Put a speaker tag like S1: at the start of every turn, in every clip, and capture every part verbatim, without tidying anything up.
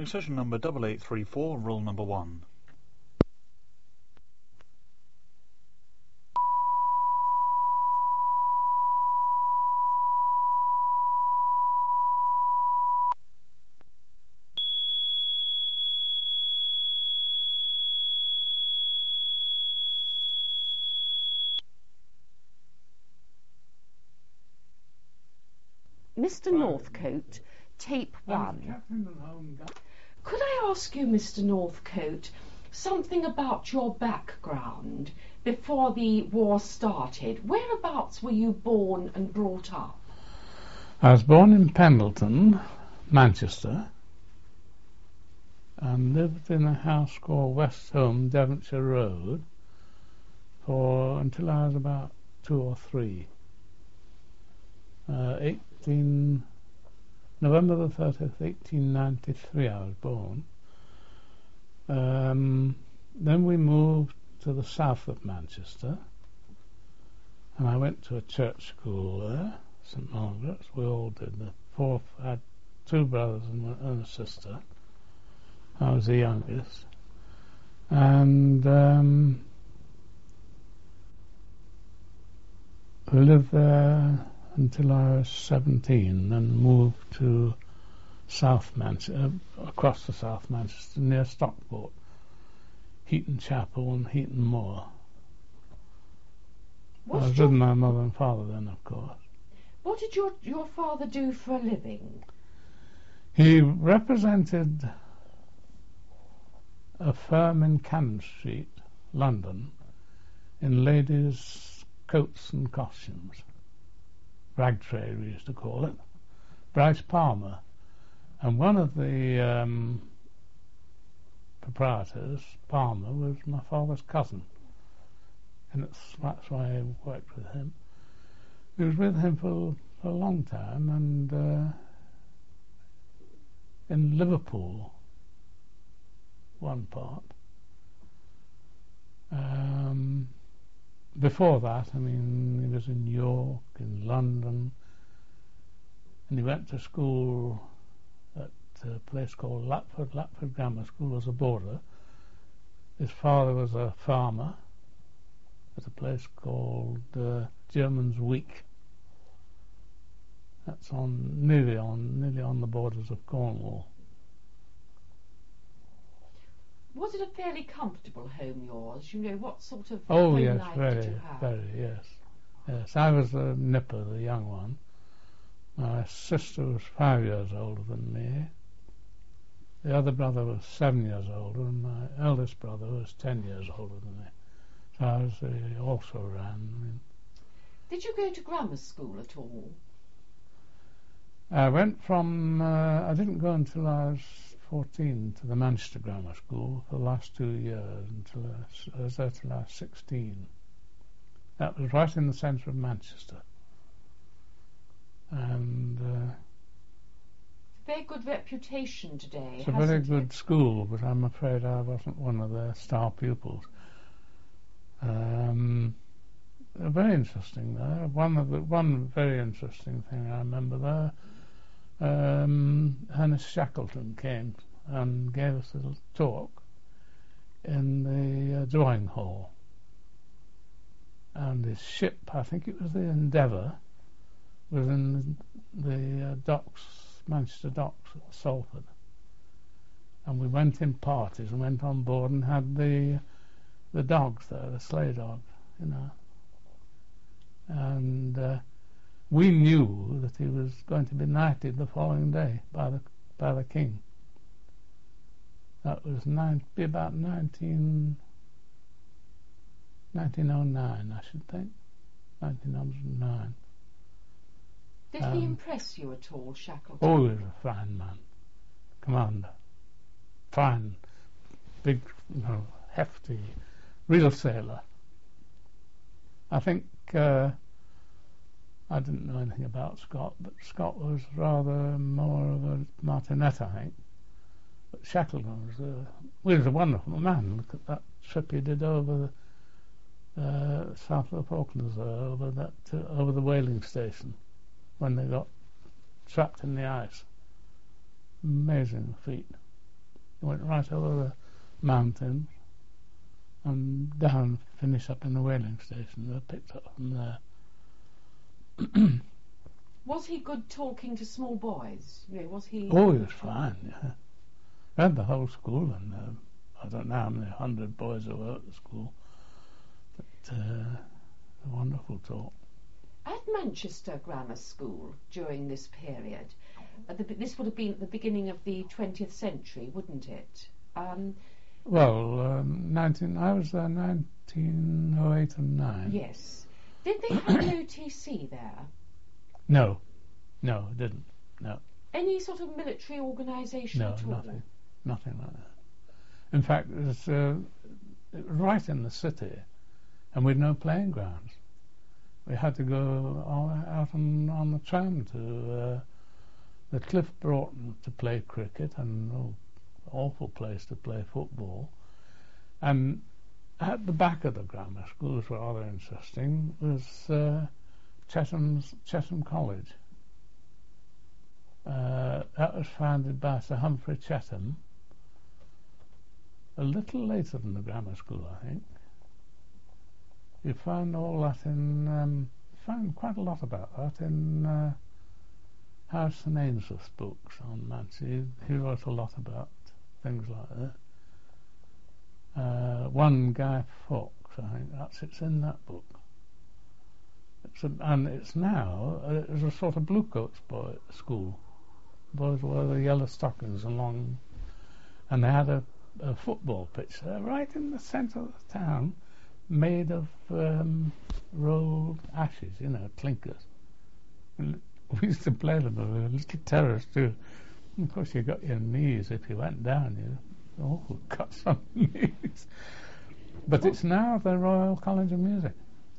S1: Concession number double eight three four, roll number one.
S2: Mister Northcote, tape one. Could I ask you, Mister Northcote, something about your background before the war started? Whereabouts were you born and brought up?
S3: I was born in Pendleton, Manchester, and lived in a house called West Home, Devonshire Road, for until I was about two or three. Uh, eighteen November the thirtieth, eighteen ninety-three. I was born. Um, then we moved to the south of Manchester, and I went to a church school there, St Margaret's. We all did. The fourth had two brothers and, and a sister. I was the youngest, and um, we lived there until I was seventeen, then moved to South Manchester, uh, across to South Manchester, near Stockport, Heaton Chapel and Heaton Moor.
S2: What
S3: I was
S2: your,
S3: with my mother and father then, of course.
S2: What did your, your father do for a living?
S3: He represented a firm in Cannon Street, London, in ladies' coats and costumes. Rag trade, we used to call it. Bryce Palmer. And one of the um, proprietors, Palmer, was my father's cousin. And it's, that's why I worked with him. He was with him for, for a long time, and uh, in Liverpool, one part. Um, Before that, I mean, he was in York, in London, and he went to school at a place called Lapford. Lapford Grammar School was a boarder. His father was a farmer at a place called uh, Germans Week. That's on nearly on nearly on the borders of Cornwall.
S2: Was it a fairly comfortable home, yours? You know, what sort of
S3: Oh,
S2: home
S3: yes,
S2: life
S3: very,
S2: did you have?
S3: very, yes. Yes, I was the nipper, the young one. My sister was five years older than me. The other brother was seven years older, and my eldest brother was ten years older than me. So I was uh, also ran. I mean,
S2: did you go to grammar school at all?
S3: I went from, uh, I didn't go until I was fourteen to the Manchester Grammar School for the last two years, until I was, I was there till I was sixteen. That was right in the centre of Manchester. And uh,
S2: very good reputation today.
S3: It's a very good
S2: it?
S3: school, but I'm afraid I wasn't one of their star pupils. Um, very interesting there. One of the one very interesting thing I remember there. Um, Ernest Shackleton came and gave us a little talk in the uh, drawing hall, and his ship, I think it was the Endeavour, was in the, the uh, docks, Manchester docks at Salford, and we went in parties and went on board and had the the dogs there, the sleigh dogs, you know, and uh, we knew that he was going to be knighted the following day by the by the king. That was nine, be about nineteen, nineteen oh nine, I should think, nineteen oh nine.
S2: Did
S3: um,
S2: he impress you at all, Shackleton?
S3: Oh, he was a fine man, commander, fine, big, you know, hefty, real sailor. I think. Uh, I didn't know anything about Scott, but Scott was rather more of a martinet, I think. But Shackleton was a, well, he was a wonderful man. Look at that trip he did over the uh, south of the Falklands, uh, over that uh, over the whaling station, when they got trapped in the ice. Amazing feat. You went right over the mountains and down, finish up in the whaling station. They were picked up from there.
S2: Was he good talking to small boys? You know, was he?
S3: Oh, he was fine, yeah. We had the whole school, and uh, I don't know how many hundred boys there were at the school. But uh, a wonderful talk.
S2: At Manchester Grammar School during this period, uh, the, this would have been at the beginning of the twentieth century, wouldn't it? Um,
S3: well, um, nineteen. I was there nineteen oh eight and nine.
S2: Yes. Did they have an O T C there?
S3: No, no, it didn't. No.
S2: Any sort of military organisation
S3: No,
S2: at all?
S3: nothing, nothing like that. In fact, it was, uh, it was right in the city, and we'd no playing grounds. We had to go all out on, on the tram to uh, the Cliff Broughton to play cricket, and oh, awful place to play football. And at the back of the grammar school, was rather interesting, was uh, Chetham's Chetham College. Uh, that was founded by Sir Humphrey Chetham a little later than the grammar school, I think. You find all that in, um, found quite a lot about that in uh, Harrison Ainsworth's books on Manchester. He, he wrote a lot about things like that. Uh, one Guy Fawkes, I think, that's it's in that book. It's a, and it's now, uh, it was a sort of bluecoats boy school. Boys wore the yellow stockings along, and they had a, a football pitch there right in the centre of the town, made of um, rolled ashes, you know, clinkers. And we used to play them with a little terrace too. And of course, you got your knees if you went down. You awful cuts on the knees. But it's now the Royal College of Music.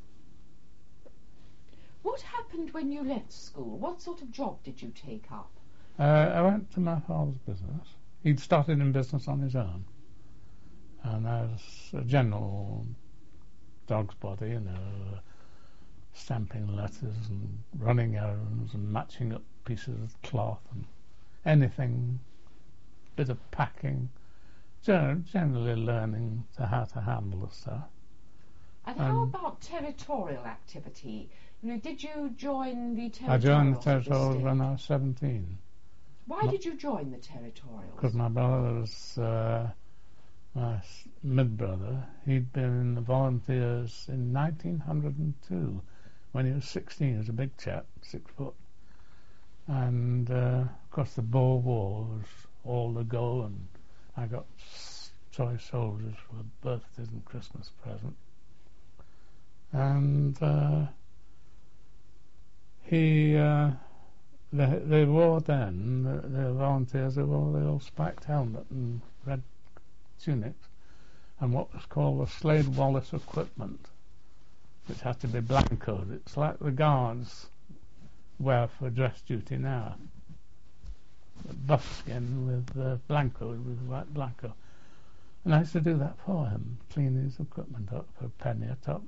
S2: What happened when you left school? What sort of job did you take up?
S3: Uh, I went to my father's business. He'd started in business on his own, and I was a general dog's body, you know, stamping letters and running errands and matching up pieces of cloth and anything, bit of packing, gen- generally learning to how to handle the stuff.
S2: And um, how about territorial activity? You know, did you join the territorials?
S3: I joined the territorials when I was seventeen.
S2: Why Not did you join the territorials?
S3: Because my brother was uh, my mid-brother. He'd been in the volunteers in nineteen oh two when he was sixteen. He was a big chap, six foot. And uh, of course the Boer War was all the go, and I got toy soldiers for birthdays and Christmas present. And uh, he, uh, they, they wore then, the, the volunteers, they wore the old spiked helmet and red tunics, and what was called the Slade Wallace equipment, which had to be blancoed. It's like the guards wear for dress duty now. Buckskin with uh, blancoed, with white blanco. And I used to do that for him, clean his equipment up for a penny a top.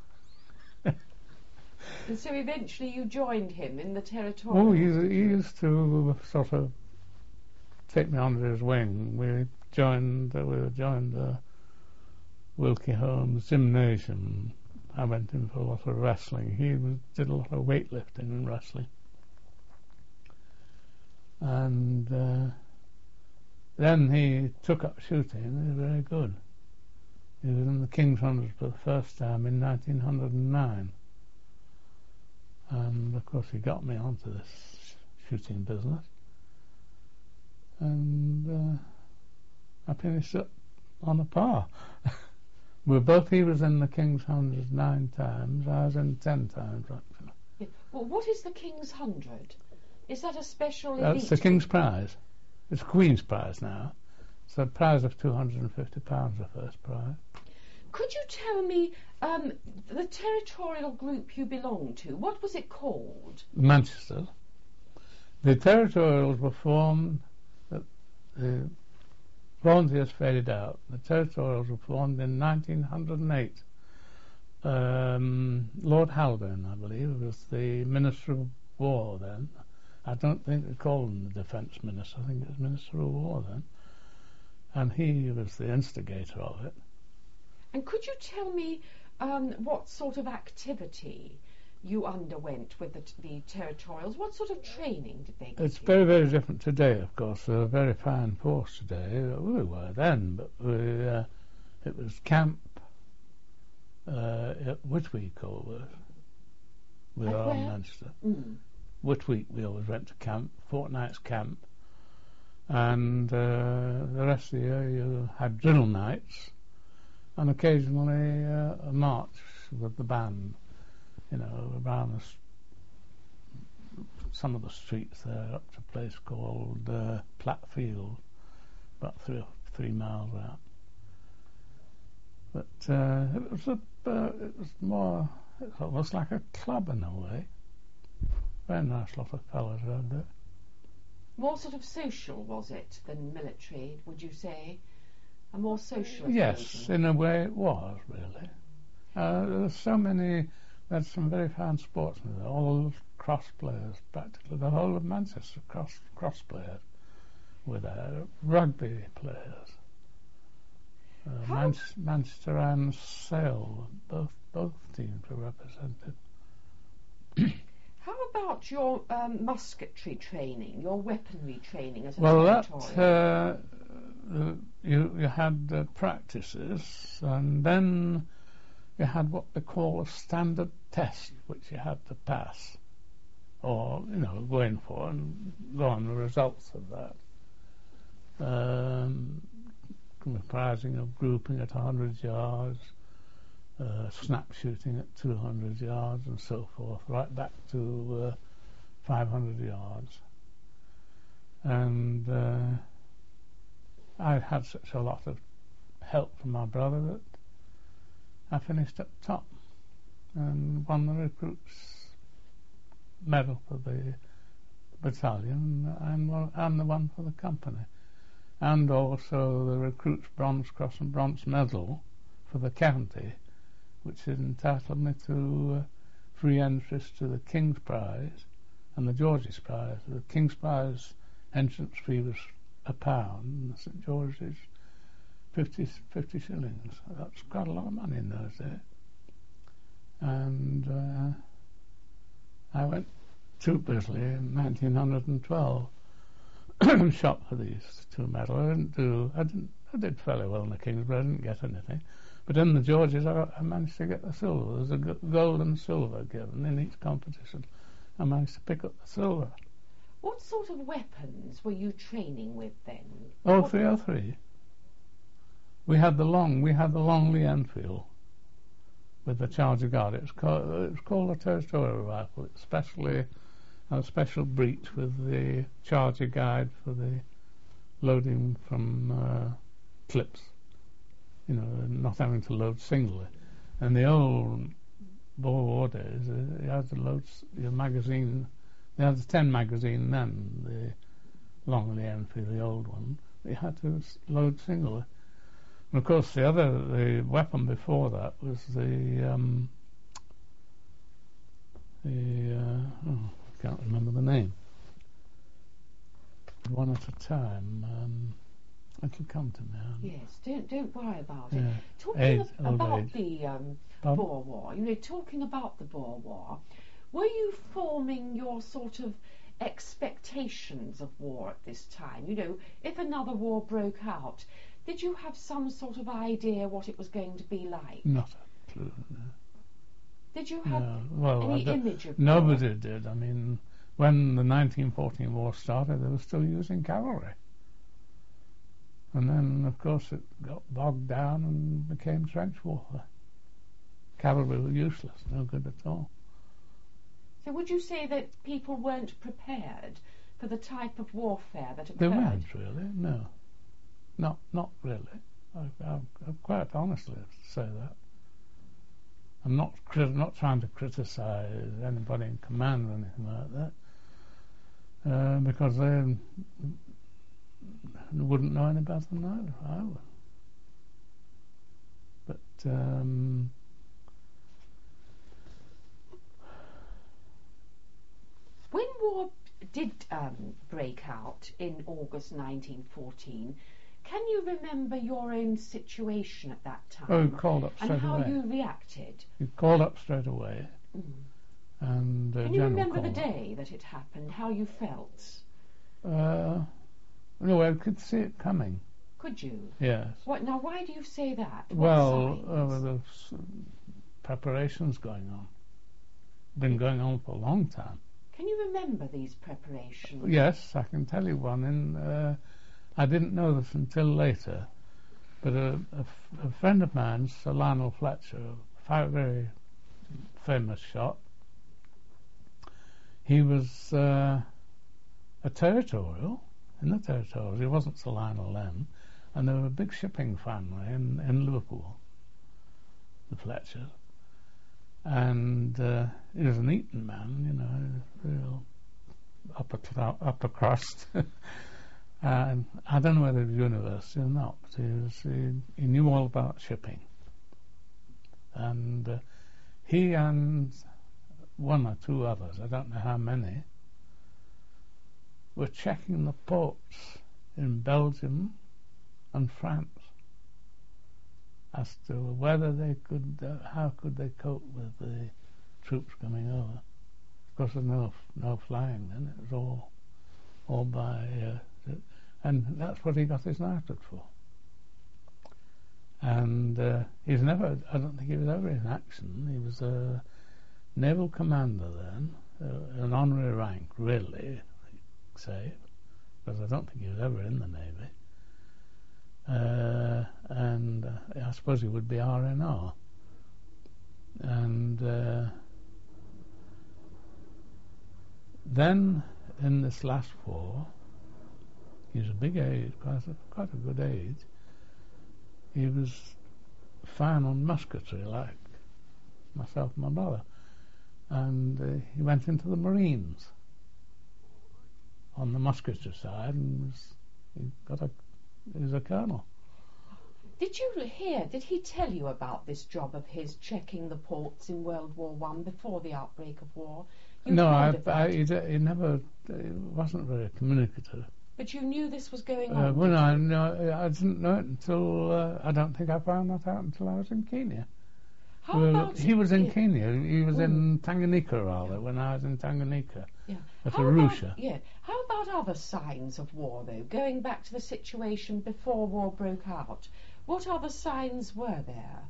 S2: And so eventually you joined him in the territorials?
S3: Oh, he, he used to sort of take me under his wing. We joined, uh, we joined uh, Wilkie Holmes Gymnasium. I went in for a lot of wrestling. He was, did a lot of weightlifting and wrestling. And uh, then he took up shooting. He was very good. He was in the King's Hundreds for the first time in nineteen oh nine. And of course he got me onto this sh- shooting business. And uh, I finished up on a par. We both, he was in the King's Hundreds nine times, I was in ten times actually.
S2: Yeah. Well, what is the King's Hundred? Is that a special elite?
S3: That's the King's Prize. It's Queen's Prize now. It's a prize of two hundred and fifty pounds, the first prize.
S2: Could you tell me um, the territorial group you belonged to? What was it called?
S3: Manchester. The territorials were formed. The, the volunteers faded out. The territorials were formed in nineteen oh eight. Um, Lord Haldane, I believe, was the Minister of War then. I don't think they called him the Defence Minister. I think it was Minister of War then. and he was the instigator of it.
S2: And could you tell me um, what sort of activity you underwent with the, the territorials? What sort of training did they give
S3: It's
S2: you?
S3: very, very different today, of course. They're a very fine force today. We were then, but we, uh, it was camp uh, at Whitweek always. We
S2: At
S3: were
S2: where?
S3: on Manchester.
S2: Mm.
S3: Whitweek we always went to camp, fortnight's camp, and uh, the rest of the year you had drill nights and occasionally uh, a march with the band, you know, around the, s- some of the streets there up to a place called uh, Platt Field, about three three miles out. But uh, it was a, uh, it was more, it was almost like a club in a way. Very nice lot of fellas around it.
S2: More sort of social, was it, than military, would you say? A more social
S3: Yes,
S2: occasion?
S3: in a way it was, really. Uh, there were so many, there's some very fine sportsmen there, all cross players, practically the whole of Manchester cross cross players were there, rugby players. Uh,
S2: How-
S3: Man- Manchester and Sale, both both teams were represented.
S2: How about your um, musketry training, your weaponry training as a
S3: Well, that
S2: territorial?
S3: uh, uh, you you had uh, practices, and then you had what they call a standard test, which you had to pass, or you know, go in for and go on the results of that. Um, comprising of grouping at one hundred yards, uh, snap shooting at two hundred yards, and so forth, right back to uh, five hundred yards. And uh, I had such a lot of help from my brother that I finished up top and won the recruits medal for the battalion and, one- and the one for the company, and also the recruits bronze cross and bronze medal for the county, which entitled me to uh, free entrance to the King's Prize and the George's Prize. The King's Prize entrance fee was a pound, and the St George's fifty, fifty shillings. That's quite a lot of money in those days. And uh, I went to Bisley in nineteen twelve and shot for these two medals. I didn't do. I didn't. I did fairly well in the King's, but I didn't get anything. But in the Georges, I, got, I managed to get the silver. There's a g- gold and silver given in each competition. I managed to pick up the silver.
S2: What sort of weapons were you training with then?
S3: Oh,
S2: What-
S3: three oh three. We had the long. We had the long Lee Enfield with the Charger Guard. It was called. It was called a territorial rifle. It's specially a special breech with the Charger guide for the loading from uh, clips. You know, not having to load singly. And the old Boer War days, uh, you had to load s- your magazine. They had the ten magazine then, the long Lee Enfield, the old one. You had to s- load singly. And of course, the other, the weapon before that was the um, the uh, oh, I can't remember the name. One at a time. Um, it'll come to me. um,
S2: Yes, don't don't worry about it.
S3: Yeah.
S2: Talking
S3: Age,
S2: ab-
S3: old
S2: about
S3: age.
S2: the um,
S3: Pardon?
S2: Boer War, you know, talking about the Boer War, were you forming your sort of expectations of war at this time? You know, if another war broke out, did you have some sort of idea what it was going to be like?
S3: Not a clue. No.
S2: Did you have
S3: No. Well, I
S2: any
S3: don't-
S2: image of war?
S3: nobody did. I mean, when the nineteen fourteen war started, they were still using cavalry. And then, of course, it got bogged down and became trench warfare. Cavalry were useless, no good at all.
S2: So would you say that people weren't prepared for the type of warfare that occurred?
S3: They weren't really, no. Not not really. I, I, I quite honestly say that. I'm not crit- not trying to criticise anybody in command or anything like that, uh, because they wouldn't know any better than I, I would. But um,
S2: When war did um, break out in August nineteen fourteen, Can you remember your own situation at that time?
S3: Oh, he called up straight
S2: and how
S3: away.
S2: you reacted?
S3: He called up straight away.
S2: Mm.
S3: And uh,
S2: Can you
S3: General
S2: remember the
S3: called up.
S2: day that it happened? How you felt?
S3: Uh, no, I could see it coming.
S2: Could you?
S3: Yes.
S2: What now? Why do you say that? What
S3: Well,
S2: signs?
S3: uh, the preparations going on. Been going on for a long time.
S2: Can you remember these preparations?
S3: Yes, I can tell you one. In uh, I didn't know this until later, but a, a f- a friend of mine, Sir Lionel Fletcher, a fi- very famous shot. He was uh, a territorial in the territorials. He wasn't Sir Lionel then, and they were a big shipping family in, in Liverpool, the Fletchers. And uh, he was an Eton man, you know, real upper cl- upper crust. And I don't know whether he was university or not, but he, was, he, he knew all about shipping. And uh, he and one or two others, I don't know how many, were checking the ports in Belgium and France as to whether they could, uh, how could they cope with the troops coming over. Of course, there's no no flying then; it was all all by, uh, and that's what he got his knighthood for. And uh, he's never, I don't think he was ever in action. He was a naval commander then, uh, an honorary rank, really, say, because I don't think he was ever in the Navy. Uh, and uh, I suppose he would be R N R. And uh, then in this last war, he was a big age, quite a, quite a good age. He was fine on musketry, like myself and my brother. And uh, he went into the Marines on the musketry side, and was, he got a he was a colonel.
S2: Did you hear, did he tell you about this job of his checking the ports in World War One before the outbreak of war? You'd
S3: No, I,
S2: heard of that,
S3: I, he, d- he never, he wasn't very communicative.
S2: but you knew this was going
S3: Uh,
S2: on.
S3: when
S2: did
S3: I,
S2: you?
S3: no, I didn't know it until, uh, I don't think I found that out until I was in Kenya.
S2: How
S3: Well,
S2: about
S3: he was in
S2: yeah,
S3: Kenya, he was
S2: Mm.
S3: in Tanganyika rather, when I was in Tanganyika,
S2: yeah.
S3: at
S2: How
S3: Arusha.
S2: about, yeah. How about other signs of war, though? Going back to the situation before war broke out, what other signs were there?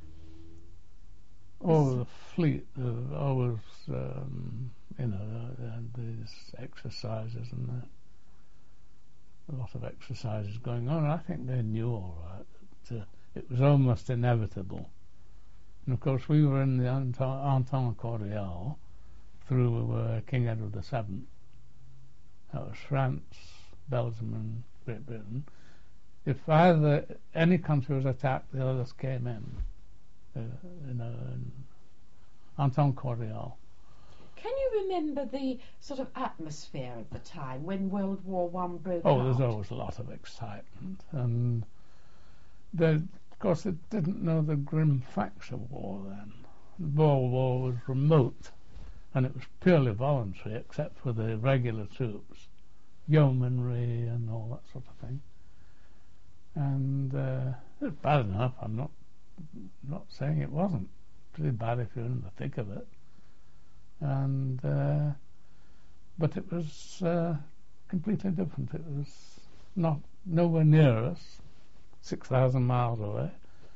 S3: Oh, the fleet, uh, always, um, you know, uh, uh, these exercises and that. A lot of exercises going on. I think they knew all right that uh, it was almost inevitable. And of course, we were in the Entente Cordiale through uh, King Edward the Seventh. That was France, Belgium, and Great Britain. If either any country was attacked, the others came in. Uh, you know, in Entente Cordiale.
S2: Can you remember the sort of atmosphere of the time when World War One broke
S3: Oh,
S2: out?
S3: there's always a lot of excitement, and they, of course, they didn't know the grim facts of war then. The Boer War was remote, and it was purely voluntary, except for the regular troops, yeomanry and all that sort of thing. And uh, it was bad enough. I'm not not saying it wasn't. Pretty bad if you're in the thick of it. And uh, but it was uh, completely different. It was not nowhere near us, six thousand miles away,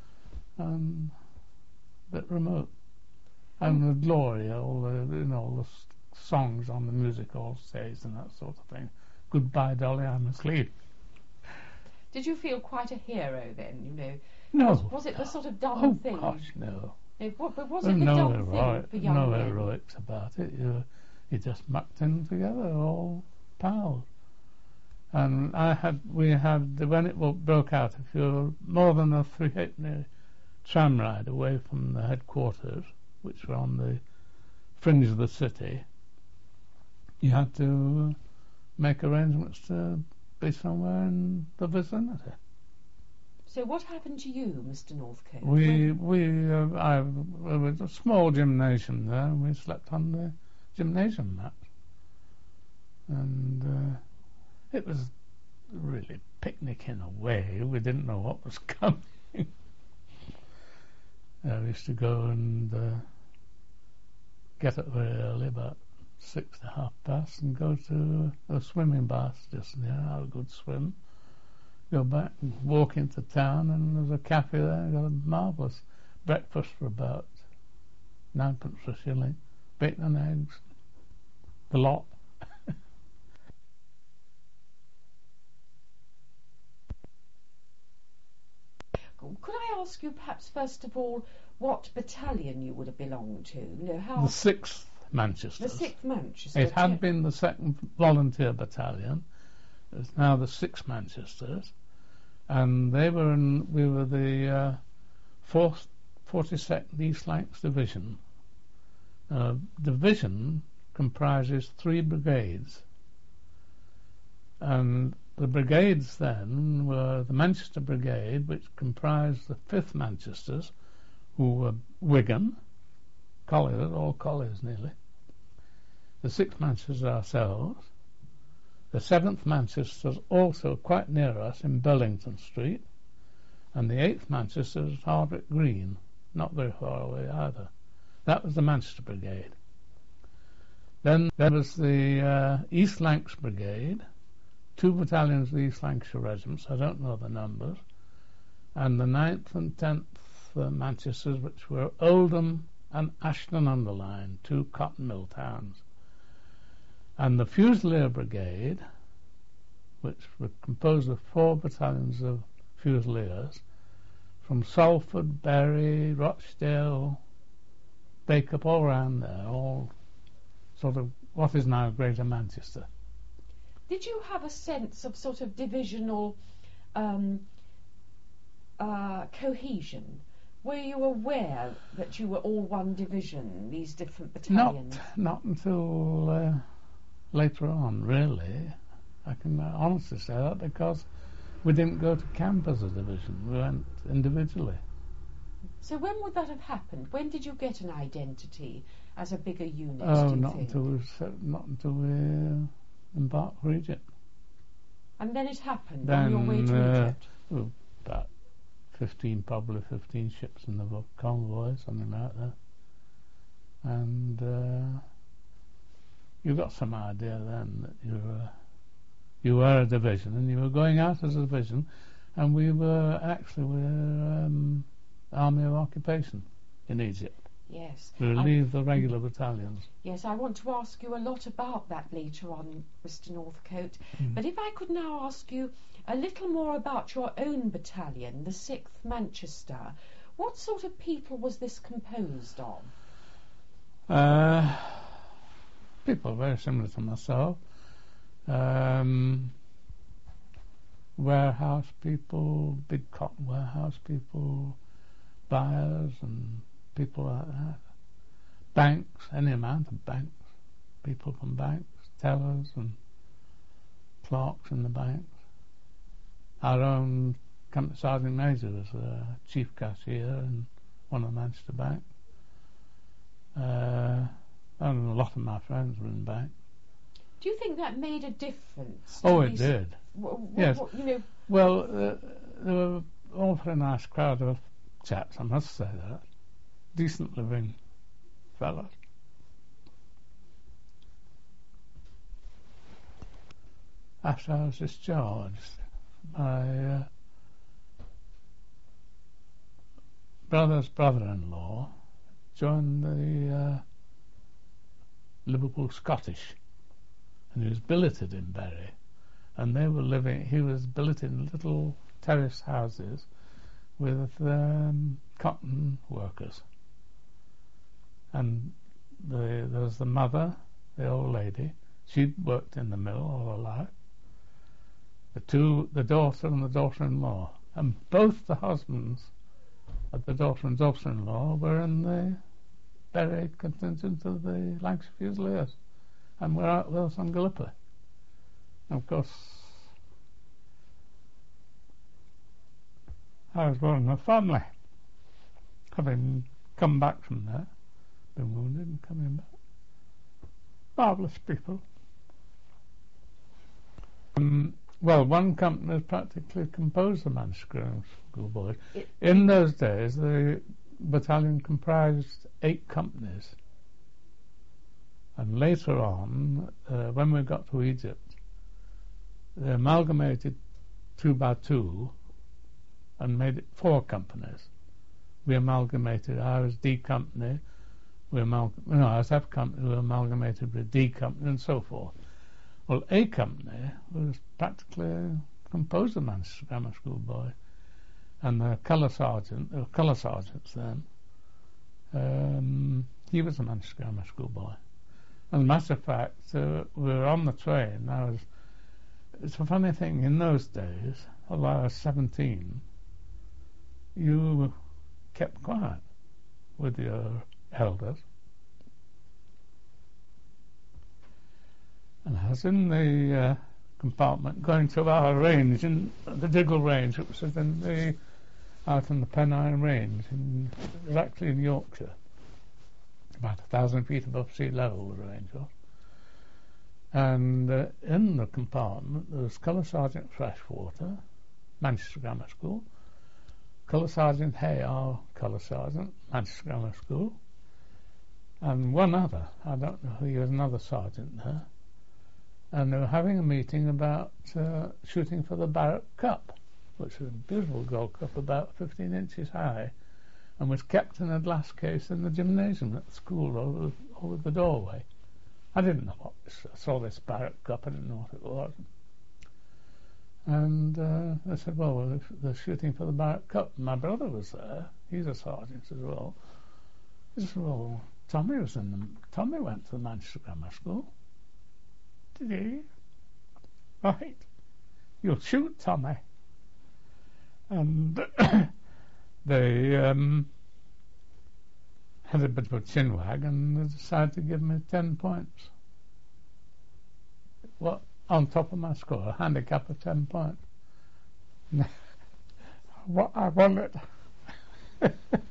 S3: and a bit remote. And the glory, all the you know, all the s- songs on the music hall stage and that sort of thing. Goodbye, Dolly, I'm asleep.
S2: Did you feel quite a hero then? You know,
S3: No.
S2: was, was it the sort of dumb
S3: Oh
S2: thing?
S3: gosh, no.
S2: No, what, but was
S3: There's
S2: it the
S3: no
S2: dumb
S3: heroic,
S2: thing for young
S3: no
S2: men?
S3: heroics about it. You, you just mucked in together, all pals. And I had, we had, when it wo- broke out, if you're more than a three halfpenny tram ride away from the headquarters, which were on the fringe of the city, you had to uh, make arrangements to be somewhere in the vicinity.
S2: So what happened to you, Mister Northcote?
S3: We
S2: When-
S3: we uh, I there was a small gymnasium there, and we slept on the gymnasium mat, and uh, it was really picnic in a way. We didn't know what was coming. uh, we used to go and uh, get up very early, about six to half past, and go to a swimming bath just near, have a good swim, go back and walk into town, and there's a cafe there, got a marvellous breakfast for about ninepence a shilling, bacon and eggs, the lot.
S2: Could I ask you perhaps first of all what battalion you would have belonged to? You know, how
S3: The sixth Manchester.
S2: the sixth Manchester.
S3: It had been the second volunteer battalion. It's now the sixth Manchesters, and they were in, we were the uh, fourth, forty-second East Lancs Division. Uh, division comprises three brigades, and the brigades then were the Manchester Brigade, which comprised the fifth Manchesters, who were Wigan, Colliers, all Colliers nearly, the sixth Manchesters ourselves, the seventh Manchesters also quite near us in Burlington Street, and the eighth Manchesters at Hardwick Green, not very far away either. That was the Manchester Brigade. Then there was the uh, East Lancs Brigade, two battalions of the East Lancashire regiments, I don't know the numbers, and the ninth and tenth uh, Manchesters, which were Oldham and Ashton-under-Lyne, two cotton mill towns. And the Fusilier Brigade, which were composed of four battalions of Fusiliers, from Salford, Bury, Rochdale, Bacup, all round there, all sort of what is now Greater Manchester.
S2: Did you have a sense of sort of divisional um, uh, cohesion? Were you aware that you were all one division, these different battalions?
S3: Not, not until uh, later on, really. I can uh, honestly say that because we didn't go to camp as a division. We went individually.
S2: So when would that have happened? When did you get an identity as a bigger unit?
S3: Oh,
S2: do you
S3: not
S2: think?
S3: until we set, not until we uh, embarked for Egypt.
S2: And then it happened
S3: Then,
S2: on your way to
S3: uh,
S2: Egypt.
S3: well, about fifteen, probably fifteen ships in the convoy, something like that. And uh, you got some idea then that you were you were a division, and you were going out as a division, and we were actually we were um, Army of Occupation in Egypt.
S2: Yes.
S3: We relieved the regular battalions.
S2: Yes, I want to ask you a lot about that later on, Mister Northcote.
S3: Mm.
S2: But if I could now ask you a little more about your own battalion, the sixth Manchester. What sort of people was this composed of?
S3: Uh, people very similar to myself. Um, warehouse people, big cotton warehouse people, buyers and people like that. Banks, any amount of banks, people from banks, tellers and clerks in the banks. Our own Company Sergeant Major was a chief cashier in one of the Manchester banks. Uh, and a lot of my friends were in banks.
S2: Do you think that made a difference?
S3: Oh,
S2: to
S3: it
S2: these-
S3: did.
S2: wh- wh-
S3: Yes.
S2: wh- you know,
S3: Well, uh, there were all very nice crowd of chaps, I must say that. Decent living fellows. After I was discharged, my uh, brother's brother-in-law joined the uh, Liverpool Scottish, and he was billeted in Bury, and they were living, he was billeted in little terrace houses with um, cotton workers. And the, there was the mother, the old lady. She'd worked in the mill all her life. The two, the daughter and the daughter-in-law, and both the husbands of the daughter and daughter-in-law were in the Bury contingent of the Lancashire Fusiliers, and were out with us on Gallipoli. And of course, I was one of the family, having come back from there. Been wounded and coming back. Marvellous people. Um, Well, one company has practically composed the Manchester Grammar School boys.
S2: It,
S3: In those days, the battalion comprised eight companies. And later on, uh, when we got to Egypt, they amalgamated two by two and made it four companies. We amalgamated, I was D Company, we amalgam- no, I was F Company, we amalgamated with D Company and so forth. Well, A Company was practically composed of Manchester Grammar School boy, and the colour sergeant, there were colour sergeants then, um, he was a Manchester Grammar School boy. As a matter of fact, uh, we were on the train. I was. It's a funny thing, in those days, although I was seventeen, you kept quiet with your elders. And I was in the uh, compartment going to our range, in the Diggle Range, which was in the, out in the Pennine Range, in, it was actually in Yorkshire, about a thousand feet above sea level the range was. And uh, in the compartment there was Colour Sergeant Freshwater, Manchester Grammar School, Colour Sergeant Hay, our Colour Sergeant, Manchester Grammar School, and one other, I don't know who, he was another sergeant there, and they were having a meeting about uh, shooting for the Barrack Cup, which was a beautiful gold cup about fifteen inches high, and was kept in a glass case in the gymnasium at the school over, over the doorway. I didn't know what this, I saw this Barrack Cup, I didn't know what it was. And uh, they said, well, well, they're shooting for the Barrack Cup. My brother was there, he's a sergeant as well. He said, well, Tommy was in the, Tommy went to the Manchester Grammar School. Did he? Right. You'll shoot Tommy. And they um, had a bit of a chinwag and they decided to give me ten points. What? On top of my score, a handicap of ten points. What I won it.